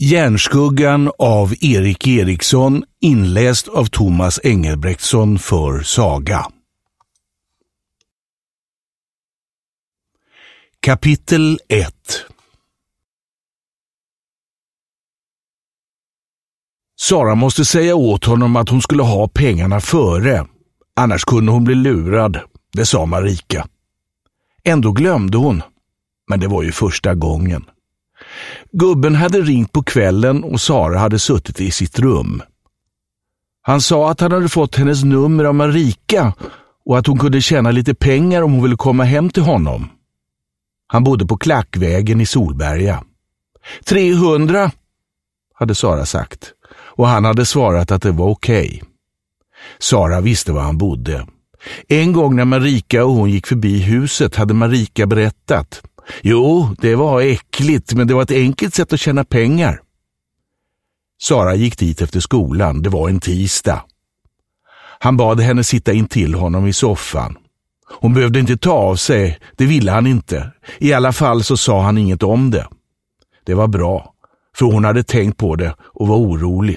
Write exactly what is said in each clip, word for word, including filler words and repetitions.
Järnskuggan av Erik Eriksson, inläst av Thomas Engelbrektsson för Saga. Kapitel ett. Sara måste säga åt honom att hon skulle ha pengarna före, annars kunde hon bli lurad, det sa Marika. Ändå glömde hon, men det var ju första gången. Gubben hade ringt på kvällen och Sara hade suttit i sitt rum. Han sa att han hade fått hennes nummer av Marika och att hon kunde tjäna lite pengar om hon ville komma hem till honom. Han bodde på Klackvägen i Solberga. trehundra, hade Sara sagt, och han hade svarat att det var okej. Sara visste var han bodde. En gång när Marika och hon gick förbi huset hade Marika berättat. Jo, det var äckligt, men det var ett enkelt sätt att tjäna pengar. Sara gick dit efter skolan, det var en tisdag. Han bad henne sitta in till honom i soffan. Hon behövde inte ta av sig, det ville han inte. I alla fall så sa han inget om det. Det var bra, för hon hade tänkt på det och var orolig.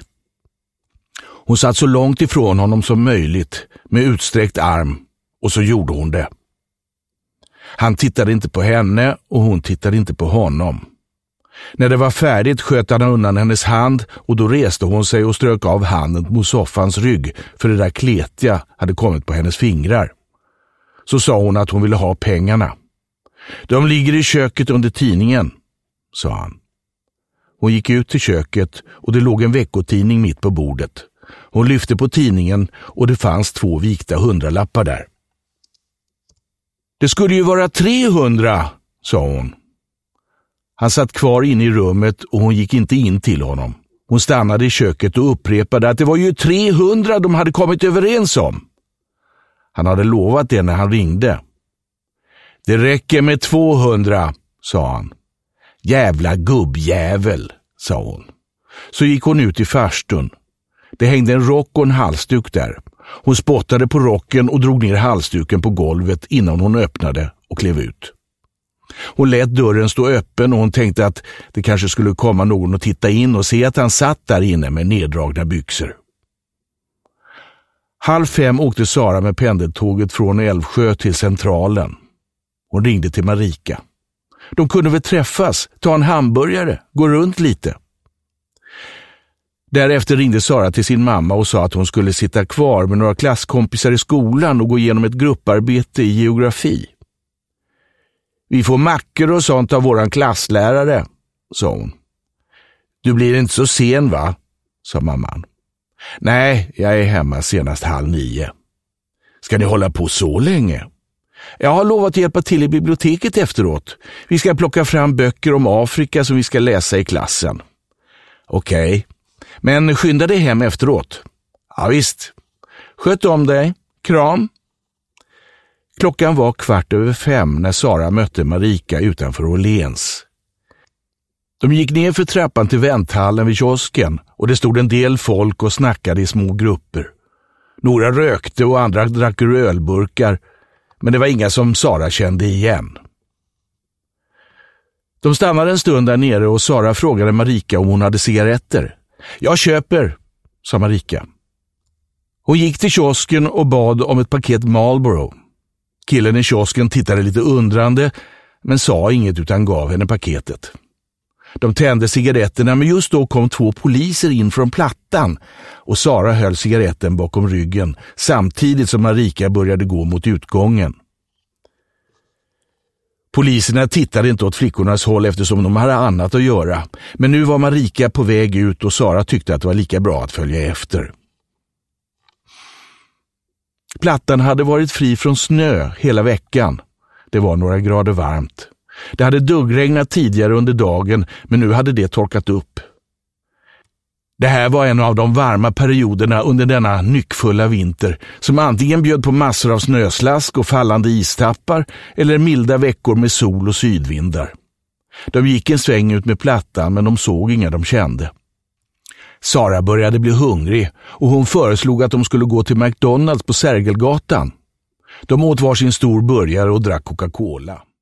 Hon satt så långt ifrån honom som möjligt med utsträckt arm, och så gjorde hon det. Han tittade inte på henne och hon tittade inte på honom. När det var färdigt sköt han undan hennes hand och då reste hon sig och strök av handen mot soffans rygg, för det där kletiga hade kommit på hennes fingrar. Så sa hon att hon ville ha pengarna. De ligger i köket under tidningen, sa han. Hon gick ut till köket och det låg en veckotidning mitt på bordet. Hon lyfte på tidningen och det fanns två vikta hundralappar där. Det skulle ju vara trehundra, sa hon. Han satt kvar inne i rummet och hon gick inte in till honom. Hon stannade i köket och upprepade att det var ju trehundra de hade kommit överens om. Han hade lovat det när han ringde. Det räcker med tvåhundra, sa han. Jävla gubbjävel, sa hon. Så gick hon ut i farstun. Det hängde en rock och en halsduk där. Hon spottade på rocken och drog ner halsduken på golvet innan hon öppnade och klev ut. Hon lät dörren stå öppen och hon tänkte att det kanske skulle komma någon och titta in och se att han satt där inne med neddragna byxor. Halv fem åkte Sara med pendeltåget från Älvsjö till Centralen. Hon ringde till Marika. De kunde väl träffas, ta en hamburgare, gå runt lite. Därefter ringde Sara till sin mamma och sa att hon skulle sitta kvar med några klasskompisar i skolan och gå igenom ett grupparbete i geografi. Vi får mackor och sånt av våran klasslärare, sa hon. Du blir inte så sen, va? Sa mamman. Nej, jag är hemma senast halv nio. Ska ni hålla på så länge? Jag har lovat hjälpa till i biblioteket efteråt. Vi ska plocka fram böcker om Afrika som vi ska läsa i klassen. Okej, okay. Men skynda dig hem efteråt. Ja visst. Sköt om dig. Kram. Klockan var kvart över fem när Sara mötte Marika utanför Åhléns. De gick ner för trappan till vänthallen vid kiosken och det stod en del folk och snackade i små grupper. Några rökte och andra drack ur ölburkar, men det var inga som Sara kände igen. De stannade en stund där nere och Sara frågade Marika om hon hade cigaretter. Jag köper, sa Marika. Hon gick till kiosken och bad om ett paket Marlboro. Killen i kiosken tittade lite undrande men sa inget utan gav henne paketet. De tände cigaretterna, men just då kom två poliser in från plattan och Sara höll cigaretten bakom ryggen samtidigt som Marika började gå mot utgången. Poliserna tittade inte åt flickornas håll eftersom de hade annat att göra, men nu var Marika på väg ut och Sara tyckte att det var lika bra att följa efter. Plattan hade varit fri från snö hela veckan. Det var några grader varmt. Det hade duggregnat tidigare under dagen, men nu hade det torkat upp. Det här var en av de varma perioderna under denna nyckfulla vinter som antingen bjöd på massor av snöslask och fallande istappar eller milda veckor med sol och sydvindar. De gick en sväng ut med plattan men de såg inga de kände. Sara började bli hungrig och hon föreslog att de skulle gå till McDonalds på Sergelgatan. De åt varsin stor burgare och drack Coca-Cola.